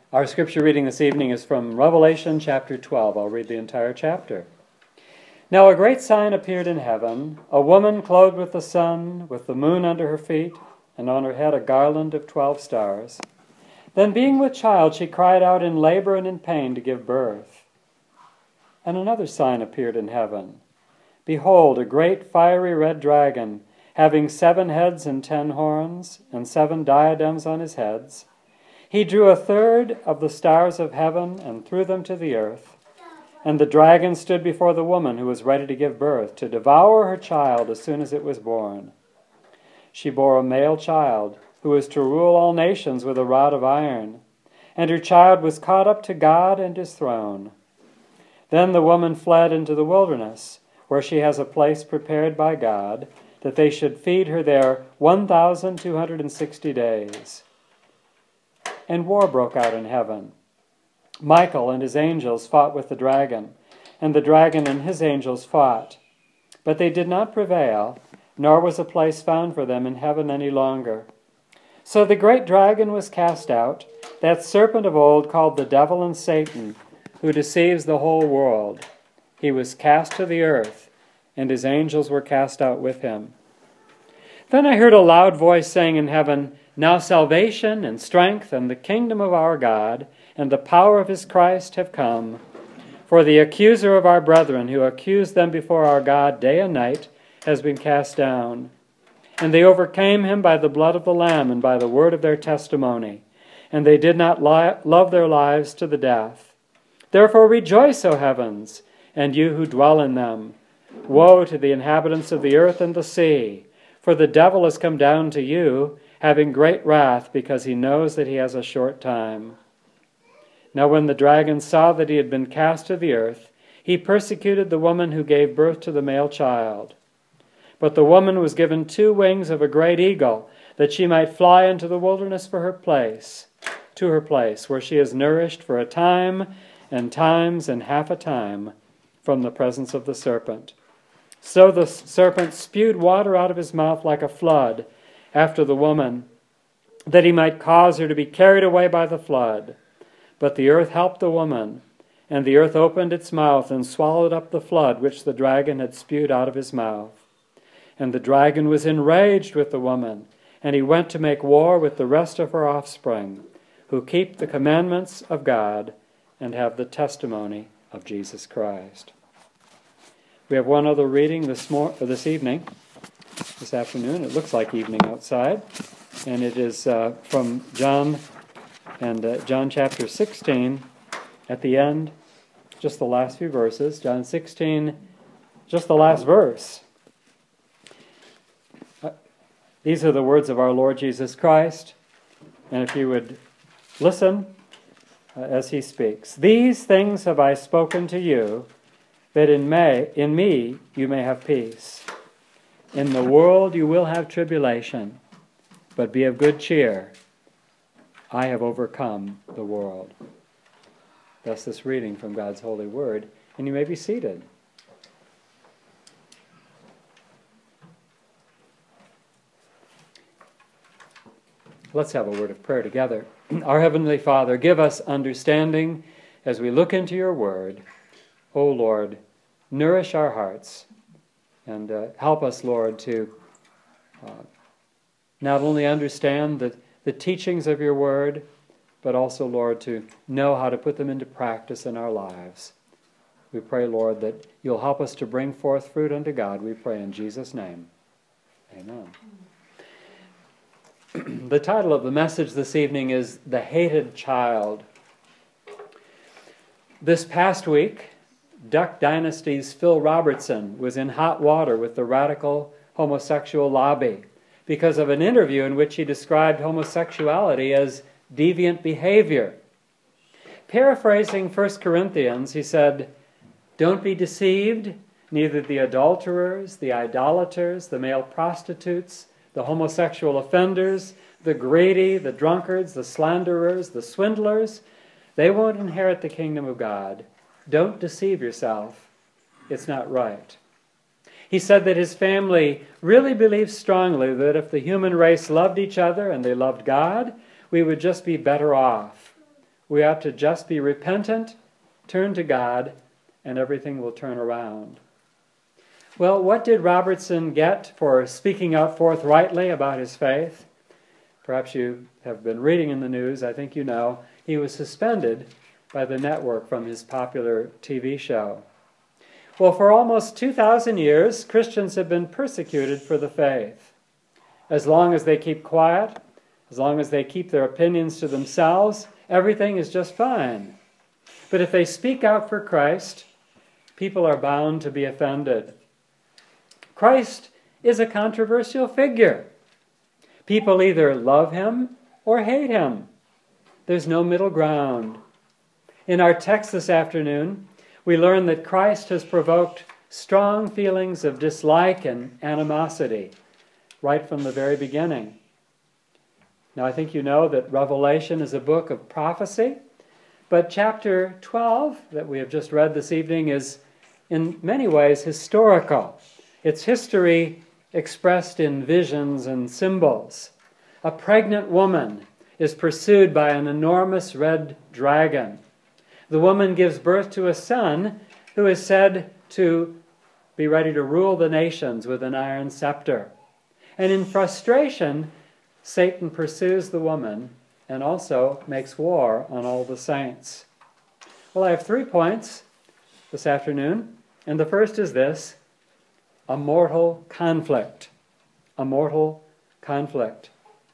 Our scripture reading this evening is from Revelation chapter 12. I'll read the entire chapter. Now a great sign appeared in heaven, a woman clothed with the sun, with the moon under her feet, and on her head a garland of 12 stars. Then being with child, she cried out in labor and in pain to give birth. And another sign appeared in heaven. Behold, a great fiery red dragon, having 7 heads and 10 horns, and 7 diadems on his heads. He drew a third of the stars of heaven and threw them to the earth. And the dragon stood before the woman who was ready to give birth, to devour her child as soon as it was born. She bore a male child, who was to rule all nations with a rod of iron. And her child was caught up to God and his throne. Then the woman fled into the wilderness, where she has a place prepared by God, that they should feed her there 1,260 days. And war broke out in heaven. Michael and his angels fought with the dragon, and the dragon and his angels fought. But they did not prevail, nor was a place found for them in heaven any longer. So the great dragon was cast out, that serpent of old called the devil and Satan, who deceives the whole world. He was cast to the earth, and his angels were cast out with him. Then I heard a loud voice saying in heaven, Now salvation and strength and the kingdom of our God and the power of his Christ have come. For the accuser of our brethren, who accused them before our God day and night, has been cast down. And they overcame him by the blood of the Lamb and by the word of their testimony. And they did not love their lives to the death. Therefore rejoice, O heavens, and you who dwell in them. Woe to the inhabitants of the earth and the sea, for the devil has come down to you, having great wrath, because he knows that he has a short time. Now when the dragon saw that he had been cast to the earth, he persecuted the woman who gave birth to the male child. But the woman was given 2 wings of a great eagle, that she might fly into the wilderness to her place, where she is nourished for a time, and times, and half a time, from the presence of the serpent. So the serpent spewed water out of his mouth like a flood after the woman, that he might cause her to be carried away by the flood. But the earth helped the woman, and the earth opened its mouth and swallowed up the flood which the dragon had spewed out of his mouth. And the dragon was enraged with the woman, and he went to make war with the rest of her offspring, who keep the commandments of God and have the testimony of Jesus Christ. We have one other reading this afternoon. It looks like evening outside, and it is from John chapter 16. At the end, just the last few verses. John 16, just the last verse. These are the words of our Lord Jesus Christ, and if you would listen as he speaks. These things have I spoken to you, that in me you may have peace. In the world you will have tribulation, but be of good cheer. I have overcome the world. Thus this reading from God's holy word, and you may be seated. Let's have a word of prayer together. Our Heavenly Father, give us understanding as we look into your word. O Lord, nourish our hearts and help us, Lord, to not only understand the teachings of your word, but also, Lord, to know how to put them into practice in our lives. We pray, Lord, that you'll help us to bring forth fruit unto God. We pray in Jesus' name. Amen. The title of the message this evening is The Hated Child. This past week, Duck Dynasty's Phil Robertson was in hot water with the radical homosexual lobby because of an interview in which he described homosexuality as deviant behavior. Paraphrasing 1 Corinthians, he said, "Don't be deceived, neither the adulterers, the idolaters, the male prostitutes, the homosexual offenders, the greedy, the drunkards, the slanderers, the swindlers, they won't inherit the kingdom of God. Don't deceive yourself. It's not right." He said that his family really believes strongly that if the human race loved each other and they loved God, we would just be better off. We ought to just be repentant, turn to God, and everything will turn around. Well, what did Robertson get for speaking out forthrightly about his faith? Perhaps you have been reading in the news, I think you know, he was suspended by the network from his popular TV show. Well, for almost 2,000 years, Christians have been persecuted for the faith. As long as they keep quiet, as long as they keep their opinions to themselves, everything is just fine. But if they speak out for Christ, people are bound to be offended. Christ is a controversial figure. People either love him or hate him. There's no middle ground. In our text this afternoon, we learn that Christ has provoked strong feelings of dislike and animosity right from the very beginning. Now, I think you know that Revelation is a book of prophecy, but chapter 12 that we have just read this evening is in many ways historical. It's history expressed in visions and symbols. A pregnant woman is pursued by an enormous red dragon. The woman gives birth to a son who is said to be ready to rule the nations with an iron scepter. And in frustration, Satan pursues the woman and also makes war on all the saints. Well, I have 3 points this afternoon, and the first is this: a mortal conflict. A mortal conflict.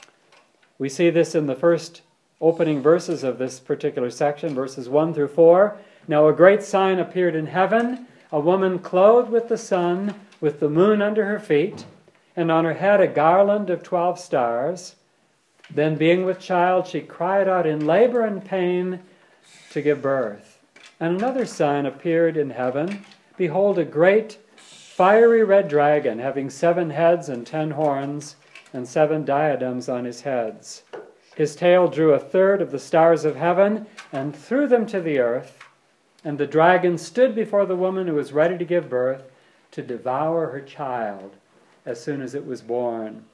We see this in the first opening verses of this particular section, verses 1 through 4. Now a great sign appeared in heaven, a woman clothed with the sun, with the moon under her feet, and on her head a garland of 12 stars. Then being with child, she cried out in labor and pain to give birth. And another sign appeared in heaven. Behold, a great fiery red dragon, having 7 heads and 10 horns, and 7 diadems on his heads. His tail drew 1/3 of the stars of heaven and threw them to the earth. And the dragon stood before the woman who was ready to give birth to devour her child as soon as it was born.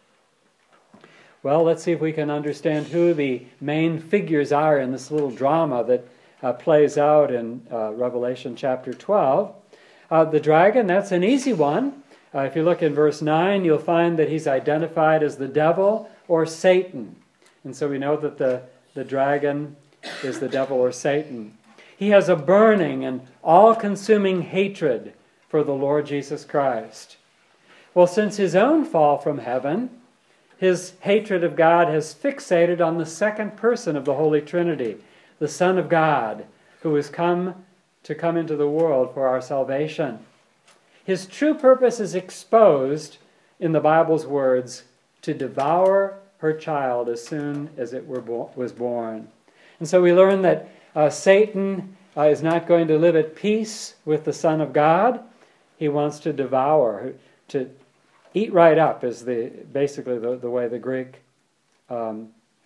Well, let's see if we can understand who the main figures are in this little drama that plays out in Revelation chapter 12. The dragon, that's an easy one. If you look in verse 9, you'll find that he's identified as the devil or Satan. And so we know that the dragon is the devil or Satan. He has a burning and all-consuming hatred for the Lord Jesus Christ. Well, since his own fall from heaven, his hatred of God has fixated on the second person of the Holy Trinity, the Son of God, who has come into the world for our salvation. His true purpose is exposed in the Bible's words, to devour her child as soon as it was born. And so we learn that Satan is not going to live at peace with the Son of God. He wants to devour, to eat right up is basically the way the Greek, the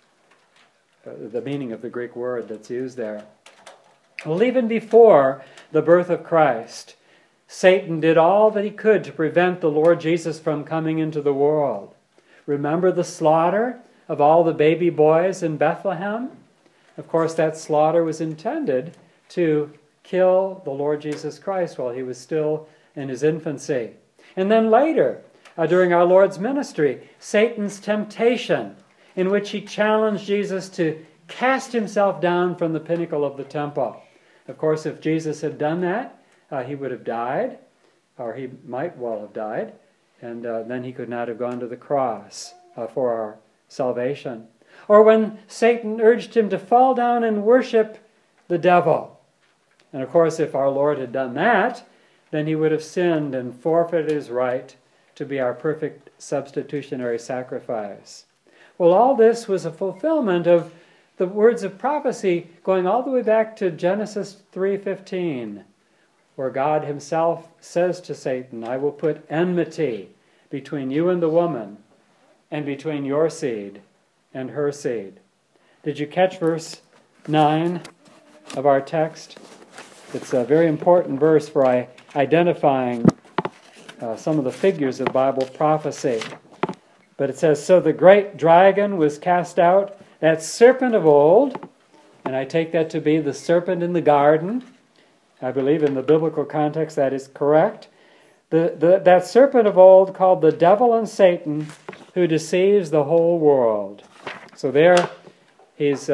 meaning of the Greek word that's used there. Well, even before the birth of Christ, Satan did all that he could to prevent the Lord Jesus from coming into the world. Remember the slaughter of all the baby boys in Bethlehem? Of course, that slaughter was intended to kill the Lord Jesus Christ while he was still in his infancy. And then later, during our Lord's ministry, Satan's temptation, in which he challenged Jesus to cast himself down from the pinnacle of the temple. Of course, if Jesus had done that, he would have died, or he might well have died, and then he could not have gone to the cross for our salvation. Or when Satan urged him to fall down and worship the devil. And of course, if our Lord had done that, then he would have sinned and forfeited his right to be our perfect substitutionary sacrifice. Well, all this was a fulfillment of the words of prophecy going all the way back to Genesis 3:15, where God himself says to Satan, I will put enmity between you and the woman, and between your seed and her seed. Did you catch verse 9 of our text? It's a very important verse for identifying some of the figures of Bible prophecy. But it says, so the great dragon was cast out, that serpent of old, and I take that to be the serpent in the garden. I believe in the biblical context that is correct. That serpent of old called the devil and Satan, who deceives the whole world. So there he's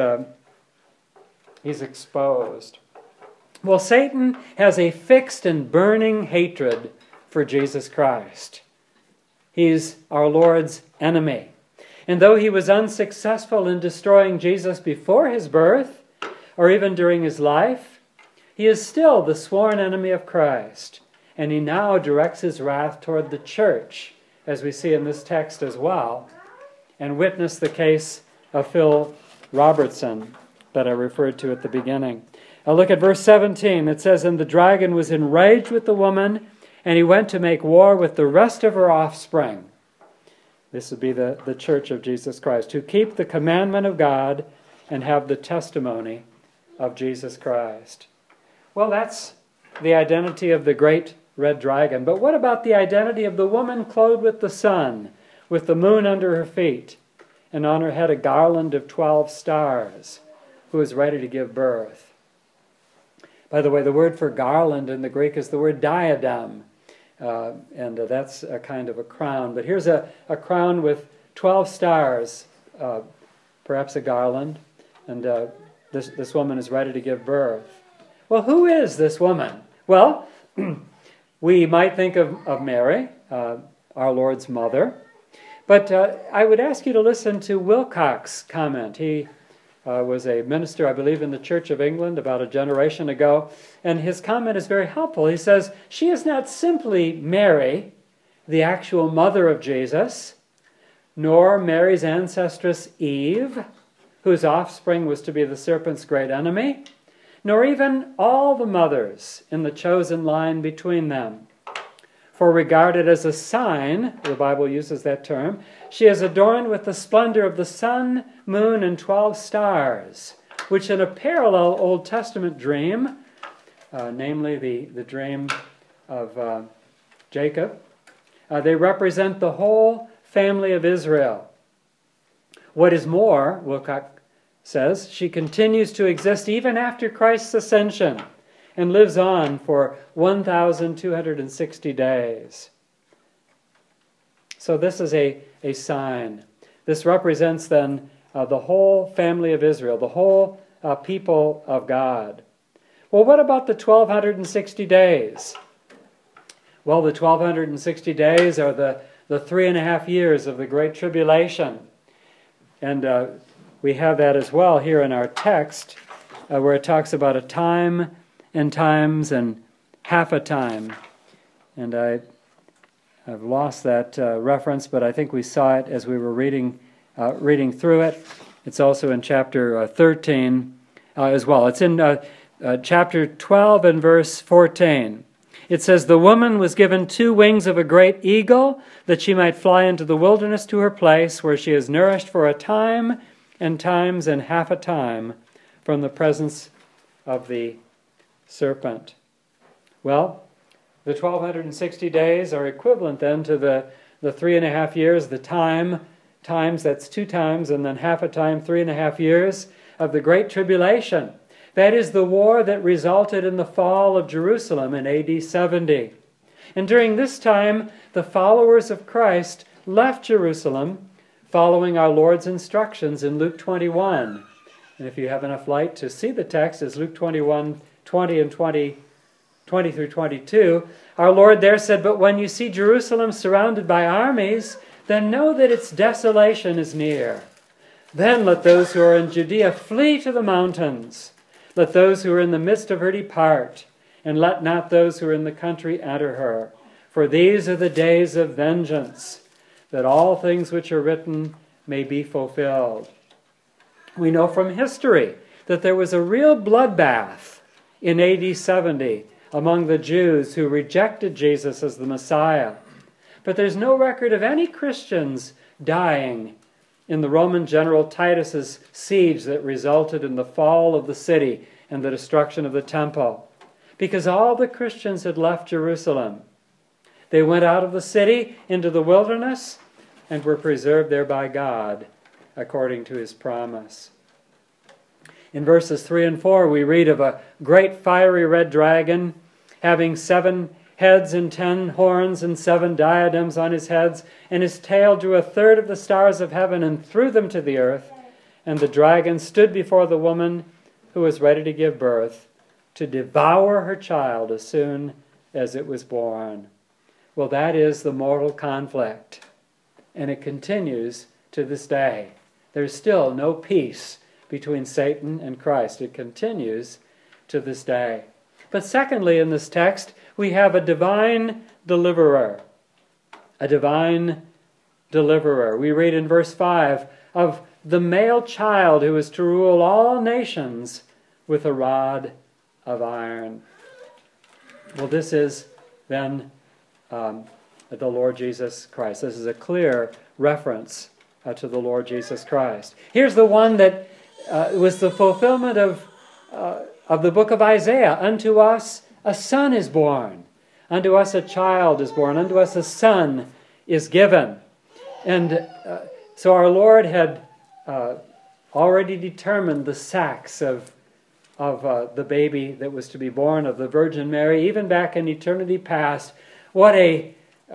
exposed. Well, Satan has a fixed and burning hatred for Jesus Christ. He's our Lord's enemy. And though he was unsuccessful in destroying Jesus before his birth, or even during his life, he is still the sworn enemy of Christ. And he now directs his wrath toward the church, as we see in this text as well, and witness the case of Phil Robertson that I referred to at the beginning. Now look at verse 17. It says, "And the dragon was enraged with the woman, and he went to make war with the rest of her offspring." This would be the church of Jesus Christ, who keep the commandment of God and have the testimony of Jesus Christ. Well, that's the identity of the great red dragon. But what about the identity of the woman clothed with the sun, with the moon under her feet, and on her head a garland of 12 stars, who is ready to give birth? By the way, the word for garland in the Greek is the word diadem. And that's a kind of a crown. But here's a crown with 12 stars, perhaps a garland, and this woman is ready to give birth. Well, who is this woman? Well, we might think of Mary, our Lord's mother, but I would ask you to listen to Wilcox's comment. He was a minister, I believe, in the Church of England about a generation ago, and his comment is very helpful. He says, "She is not simply Mary, the actual mother of Jesus, nor Mary's ancestress Eve, whose offspring was to be the serpent's great enemy, nor even all the mothers in the chosen line between them. For regarded as a sign," the Bible uses that term, "she is adorned with the splendor of the sun, moon, and 12 stars, which in a parallel Old Testament dream, namely the dream of Jacob, they represent the whole family of Israel. What is more," Wilcox says, "she continues to exist even after Christ's ascension, and lives on for 1,260 days. So this is a sign. This represents then the whole family of Israel, the whole people of God. Well, what about the 1,260 days? Well, the 1,260 days are the 3.5 years of the Great Tribulation. And we have that as well here in our text, where it talks about a time and times and half a time. And I've lost that reference, but I think we saw it as we were reading through it. It's also in chapter 13 as well. It's in chapter 12 and verse 14. It says, "The woman was given 2 wings of a great eagle, that she might fly into the wilderness to her place, where she is nourished for a time and times and half a time from the presence of the serpent." Well, the 1,260 days are equivalent then to the 3.5 years, the times, that's 2 times, and then half a time, 3.5 years of the Great Tribulation. That is the war that resulted in the fall of Jerusalem in AD 70. And during this time, the followers of Christ left Jerusalem, following our Lord's instructions in Luke 21. And if you have enough light to see the text, it's Luke 21, 20 and 20 through 22. Our Lord there said, "But when you see Jerusalem surrounded by armies, then know that its desolation is near. Then let those who are in Judea flee to the mountains. Let those who are in the midst of her depart, and let not those who are in the country enter her. For these are the days of vengeance, that all things which are written may be fulfilled." We know from history that there was a real bloodbath in AD 70 among the Jews who rejected Jesus as the Messiah. But there's no record of any Christians dying in the Roman general Titus's siege that resulted in the fall of the city and the destruction of the temple, because all the Christians had left Jerusalem. They went out of the city into the wilderness and were preserved there by God, according to his promise. In verses 3 and 4, we read of a great fiery red dragon having 7 heads and 10 horns and 7 diadems on his heads, and his tail drew a third of the stars of heaven and threw them to the earth. And the dragon stood before the woman who was ready to give birth, to devour her child as soon as it was born. Well, that is the mortal conflict, and it continues to this day. There's still no peace between Satan and Christ. It continues to this day. But secondly, in this text, we have a divine deliverer. A divine deliverer. We read in verse 5 of the male child who is to rule all nations with a rod of iron. Well, this is then the Lord Jesus Christ. This is a clear reference to the Lord Jesus Christ. Here's the one that was the fulfillment of the book of Isaiah. Unto us a son is born. Unto us a child is born. Unto us a son is given. And so our Lord had already determined the sex of the baby that was to be born of the Virgin Mary, even back in eternity past. What a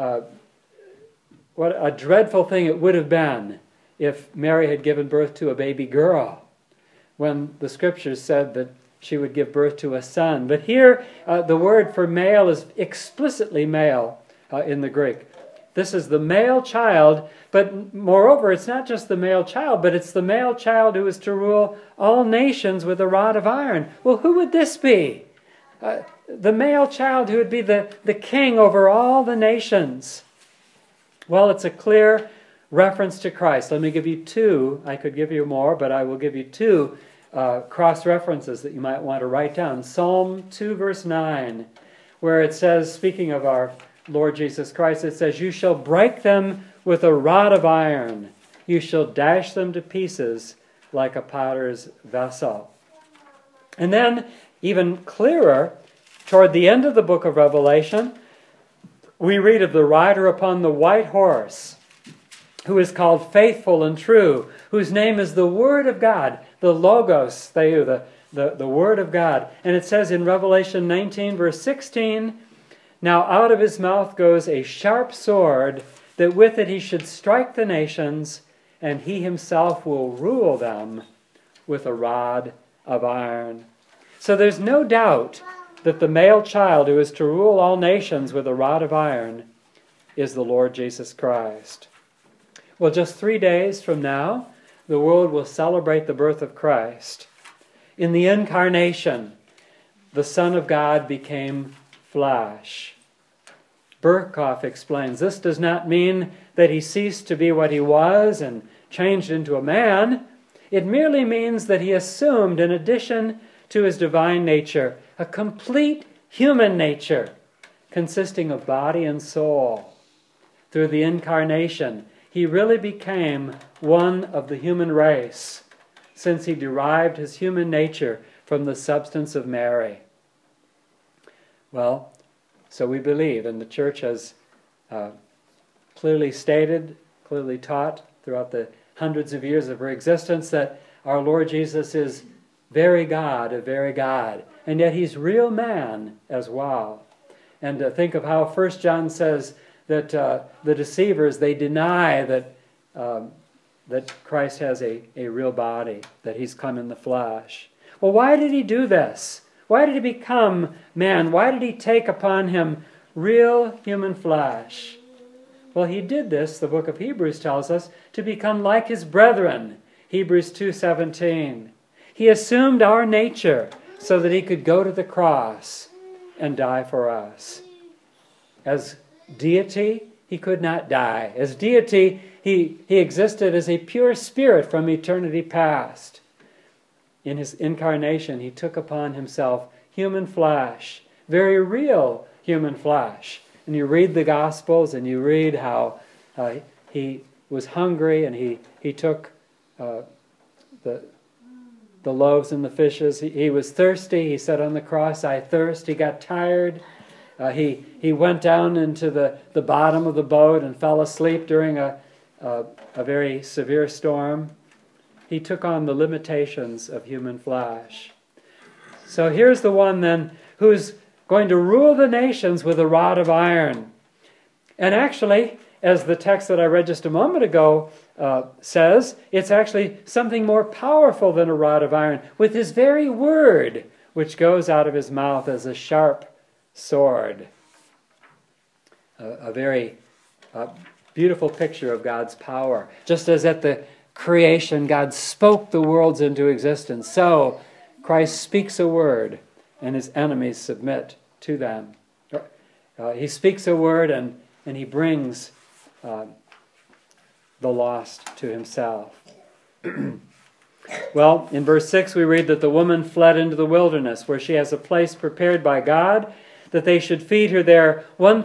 dreadful thing it would have been if Mary had given birth to a baby girl, when the Scriptures said that she would give birth to a son. But here, the word for male is explicitly male in the Greek. This is the male child, but moreover, it's not just the male child, but it's the male child who is to rule all nations with a rod of iron. Well, who would this be? The male child who would be the king over all the nations. Well, it's a clear reference to Christ. Let me give you 2. I could give you more, but I will give you 2 cross-references that you might want to write down. Psalm 2, verse 9, where it says, speaking of our Lord Jesus Christ, it says, "You shall break them with a rod of iron. You shall dash them to pieces like a potter's vessel." And then, even clearer, toward the end of the book of Revelation, we read of the rider upon the white horse, who is called Faithful and True, whose name is the Word of God, the Logos Theou, the Word of God. And it says in Revelation 19, verse 16, "Now out of his mouth goes a sharp sword, that with it he should strike the nations, and he himself will rule them with a rod of iron." So there's no doubt that the male child who is to rule all nations with a rod of iron is the Lord Jesus Christ. Well, just 3 days from now, the world will celebrate the birth of Christ. In the Incarnation, the Son of God became flesh. Berkhoff explains, this does not mean that he ceased to be what he was and changed into a man. It merely means that he assumed, in addition to his divine nature, a complete human nature consisting of body and soul. Through the Incarnation, he really became one of the human race, since he derived his human nature from the substance of Mary. Well, so we believe, and the Church has clearly stated, clearly taught throughout the hundreds of years of her existence, that our Lord Jesus is very God, a very God, and yet he's real man as well. And think of how 1 John says that the deceivers, they deny that Christ has a real body, that he's come in the flesh. Well, why did he do this? Why did he become man? Why did he take upon him real human flesh? Well, he did this, the book of Hebrews tells us, to become like his brethren. Hebrews 2:17. He assumed our nature so that he could go to the cross and die for us. As deity, he could not die. As deity, he existed as a pure spirit from eternity past. In his incarnation, he took upon himself human flesh, very real human flesh. And you read the Gospels and you read how he was hungry and he took the loaves and the fishes. He was thirsty. He said on the cross, "I thirst." He got tired. He went down into the bottom of the boat and fell asleep during a very severe storm. he took on the limitations of human flesh. So here's the one then who's going to rule the nations with a rod of iron. And actually, as the text that I read just a moment ago says, it's actually something more powerful than a rod of iron, with his very word, which goes out of his mouth as a sharp sword. A very beautiful picture of God's power. Just as at the creation God spoke the worlds into existence, so Christ speaks a word and his enemies submit to them. He speaks a word and he brings the lost to himself. Well, in verse 6 we read that the woman fled into the wilderness, where she has a place prepared by God, that they should feed her there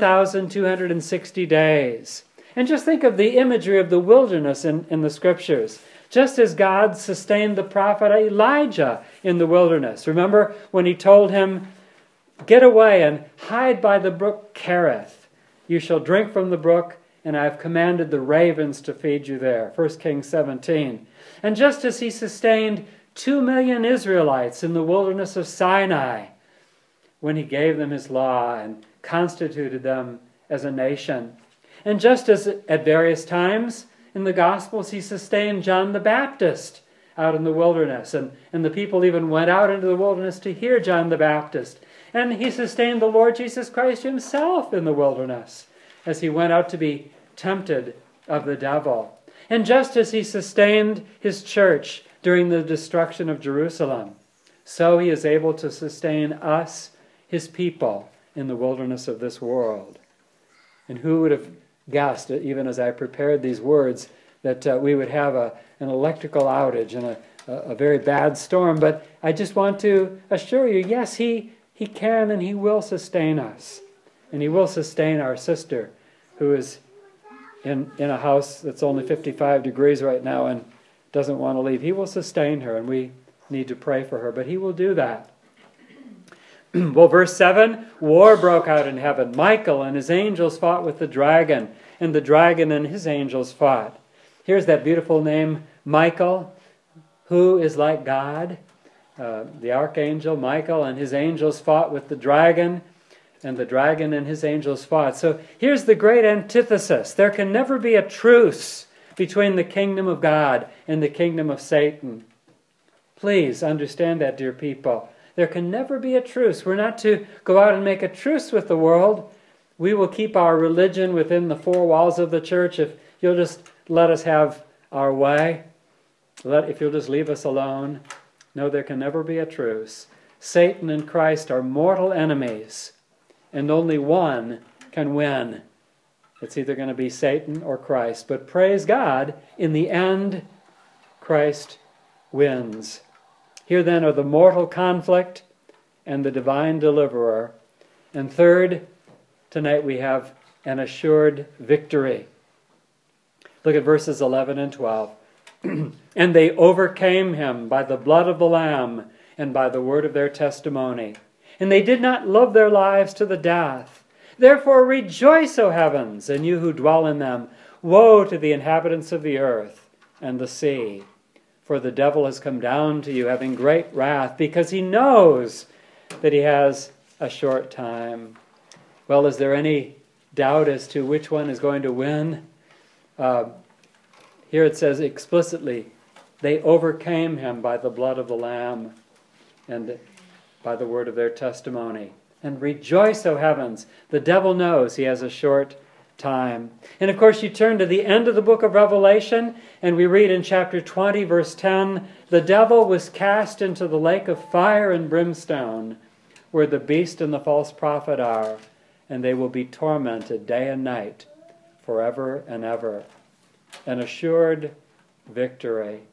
1,260 days. And just think of the imagery of the wilderness in the Scriptures. Just as God sustained the prophet Elijah in the wilderness. Remember when he told him, "Get away and hide by the brook Kerith. You shall drink from the brook, and I have commanded the ravens to feed you there." 1 Kings 17. And just as he sustained 2 million Israelites in the wilderness of Sinai, when he gave them his law and constituted them as a nation. And just as at various times in the Gospels he sustained John the Baptist out in the wilderness, and the people even went out into the wilderness to hear John the Baptist. And he sustained the Lord Jesus Christ himself in the wilderness as he went out to be tempted of the devil. And just as he sustained his church during the destruction of Jerusalem, so he is able to sustain us, his people, in the wilderness of this world. And who would have guessed, even as I prepared these words, that we would have an electrical outage and a very bad storm. But I just want to assure you, yes, he can and he will sustain us. And he will sustain our sister, who is in a house that's only 55 degrees right now and doesn't want to leave. He will sustain her, and we need to pray for her, but he will do that. Well, verse 7, war broke out in heaven. Michael and his angels fought with the dragon, and the dragon and his angels fought. Here's that beautiful name, Michael, who is like God. The archangel Michael and his angels fought with the dragon, and the dragon and his angels fought. So here's the great antithesis. There can never be a truce between the kingdom of God and the kingdom of Satan. Please understand that, dear people. There can never be a truce. We're not to go out and make a truce with the world. We will keep our religion within the four walls of the church if you'll just let us have our way. If you'll just leave us alone. No, there can never be a truce. Satan and Christ are mortal enemies, and only one can win. It's either going to be Satan or Christ. But praise God, in the end, Christ wins. Here then are the mortal conflict and the divine deliverer. And third, tonight we have an assured victory. Look at verses 11 and 12. And they overcame him by the blood of the Lamb and by the word of their testimony. And they did not love their lives to the death. Therefore rejoice, O heavens, and you who dwell in them. Woe to the inhabitants of the earth and the sea. For the devil has come down to you having great wrath, because he knows that he has a short time. Well, is there any doubt as to which one is going to win? Here it says explicitly, they overcame him by the blood of the Lamb and by the word of their testimony. And rejoice, O heavens, the devil knows he has a short time. And of course you turn to the end of the book of Revelation, and we read in chapter 20, verse 10, the devil was cast into the lake of fire and brimstone, where the beast and the false prophet are, and they will be tormented day and night, forever and ever. An assured victory.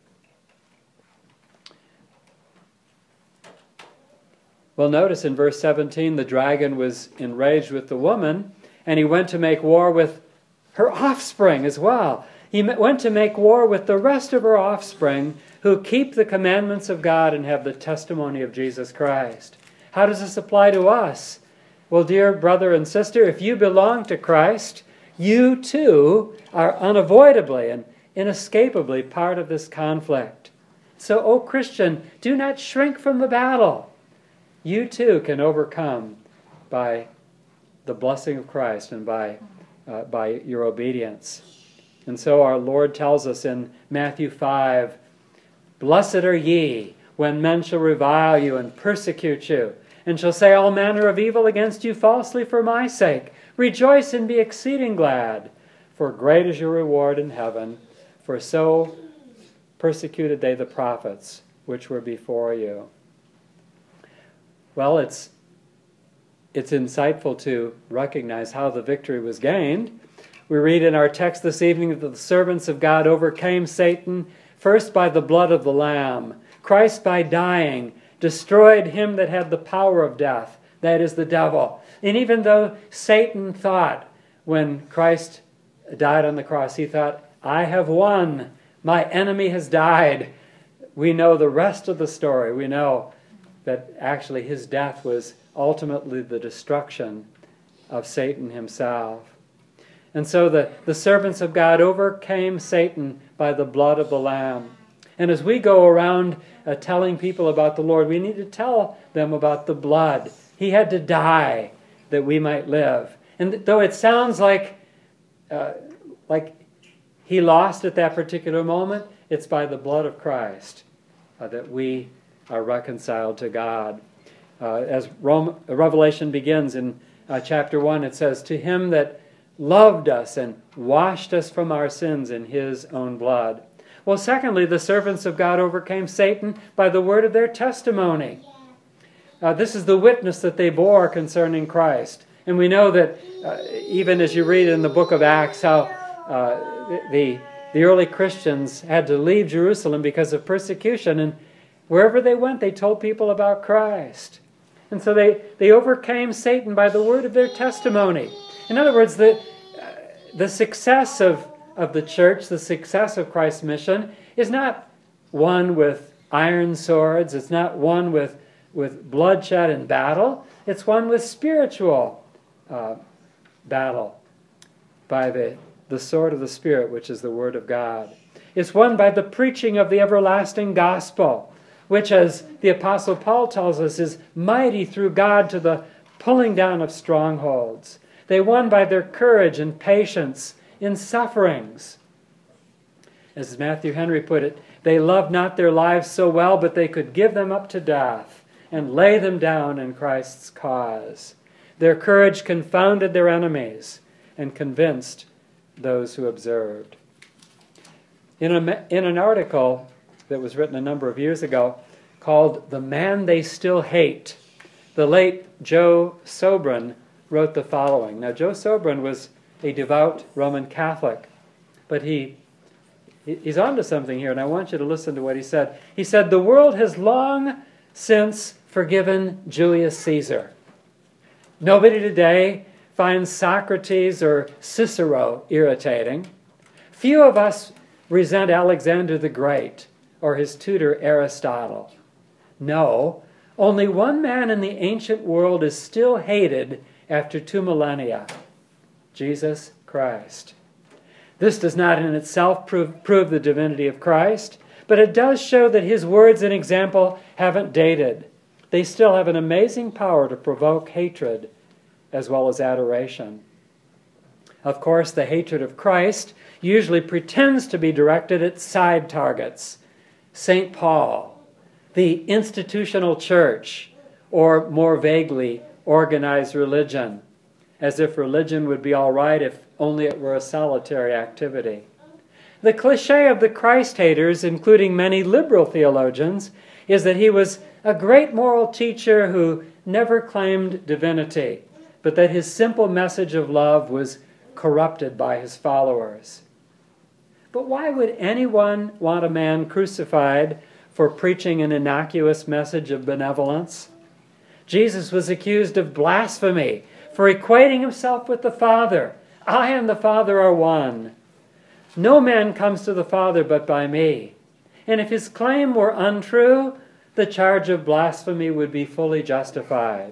Well, notice in verse 17, the dragon was enraged with the woman, and he went to make war with her offspring as well. He went to make war with the rest of her offspring who keep the commandments of God and have the testimony of Jesus Christ. How does this apply to us? Well, dear brother and sister, if you belong to Christ, you too are unavoidably and inescapably part of this conflict. So, O Christian, do not shrink from the battle. You too can overcome by the blessing of Christ and by your obedience. And so our Lord tells us in Matthew 5, "Blessed are ye, when men shall revile you and persecute you, and shall say all manner of evil against you falsely for my sake. Rejoice and be exceeding glad, for great is your reward in heaven. For so persecuted they the prophets which were before you." Well, it's insightful to recognize how the victory was gained. We read in our text this evening that the servants of God overcame Satan first by the blood of the Lamb. Christ, by dying, destroyed him that had the power of death, that is, the devil. And even though Satan thought, when Christ died on the cross, he thought, "I have won. My enemy has died." We know the rest of the story. We know that actually his death was ultimately the destruction of Satan himself. And so the servants of God overcame Satan by the blood of the Lamb. And as we go around telling people about the Lord, we need to tell them about the blood. He had to die that we might live. And though it sounds like he lost at that particular moment, it's by the blood of Christ that we are reconciled to God. As Revelation begins in chapter 1, it says, "To him that loved us and washed us from our sins in his own blood." Well, secondly, the servants of God overcame Satan by the word of their testimony. This is the witness that they bore concerning Christ. And we know that even as you read in the book of Acts, how the early Christians had to leave Jerusalem because of persecution, and wherever they went, they told people about Christ. And so they overcame Satan by the word of their testimony. In other words, the success of the church, the success of Christ's mission, is not won with iron swords. It's not won with bloodshed and battle. It's won with spiritual battle by the sword of the Spirit, which is the Word of God. It's won by the preaching of the everlasting gospel, which, as the Apostle Paul tells us, is mighty through God to the pulling down of strongholds. They won by their courage and patience in sufferings. As Matthew Henry put it, they loved not their lives so well, but they could give them up to death and lay them down in Christ's cause. Their courage confounded their enemies and convinced those who observed. In an article that was written a number of years ago called "The Man They Still Hate," the late Joe Sobran wrote the following. Now, Joe Sobran was a devout Roman Catholic, but he's onto something here, and I want you to listen to what he said. He said, "The world has long since forgiven Julius Caesar. Nobody today finds Socrates or Cicero irritating. Few of us resent Alexander the Great or his tutor Aristotle. No, only one man in the ancient world is still hated after 2 millennia, Jesus Christ. This does not in itself prove the divinity of Christ, but it does show that his words and example haven't dated. They still have an amazing power to provoke hatred as well as adoration. Of course, the hatred of Christ usually pretends to be directed at side targets. St. Paul, the institutional church, or more vaguely, organized religion, as if religion would be all right if only it were a solitary activity. The cliché of the Christ haters, including many liberal theologians, is that he was a great moral teacher who never claimed divinity, but that his simple message of love was corrupted by his followers. But why would anyone want a man crucified for preaching an innocuous message of benevolence? Jesus was accused of blasphemy for equating himself with the Father. I and the Father are one. No man comes to the Father but by me. And if his claim were untrue, the charge of blasphemy would be fully justified.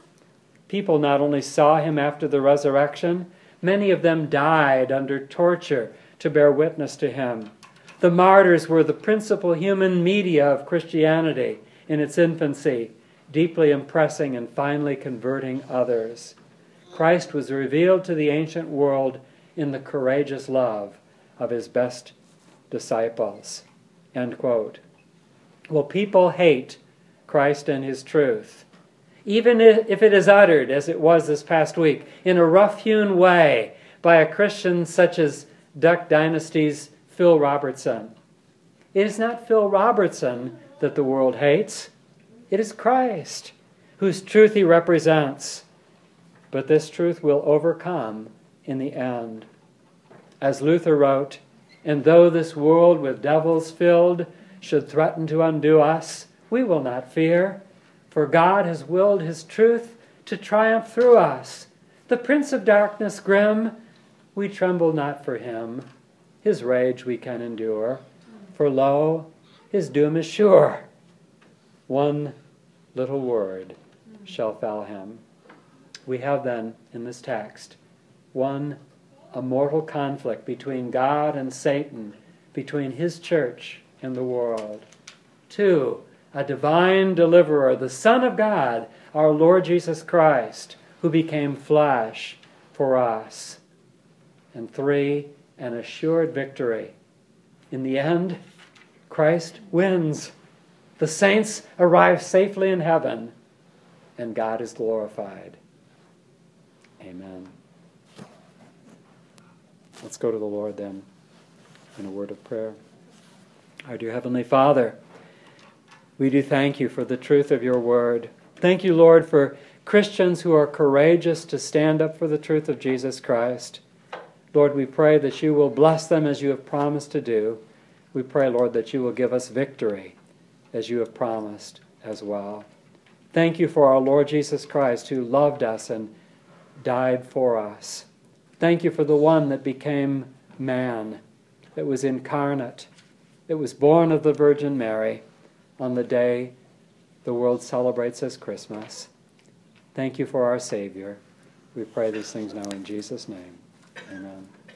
People not only saw him after the resurrection, many of them died under torture to bear witness to him. The martyrs were the principal human media of Christianity in its infancy, deeply impressing and finally converting others. Christ was revealed to the ancient world in the courageous love of his best disciples. End quote. Well, people hate Christ and his truth, even if it is uttered, as it was this past week, in a rough-hewn way by a Christian such as Duck Dynasty's Phil Robertson. It is not Phil Robertson that the world hates. It is Christ, whose truth he represents. But this truth will overcome in the end. As Luther wrote, "And though this world with devils filled should threaten to undo us, we will not fear, for God has willed his truth to triumph through us. The prince of darkness grim, we tremble not for him. His rage we can endure, for lo, his doom is sure. One little word shall fell him." We have then, in this text, one, a mortal conflict between God and Satan, between his church and the world. Two, a divine deliverer, the Son of God, our Lord Jesus Christ, who became flesh for us. And three, an assured victory. In the end, Christ wins. The saints arrive safely in heaven, and God is glorified. Amen. Let's go to the Lord then in a word of prayer. Our dear Heavenly Father, we do thank you for the truth of your word. Thank you, Lord, for Christians who are courageous to stand up for the truth of Jesus Christ. Lord, we pray that you will bless them as you have promised to do. We pray, Lord, that you will give us victory as you have promised as well. Thank you for our Lord Jesus Christ, who loved us and died for us. Thank you for the one that became man, that was incarnate, that was born of the Virgin Mary on the day the world celebrates as Christmas. Thank you for our Savior. We pray these things now in Jesus' name. Amen.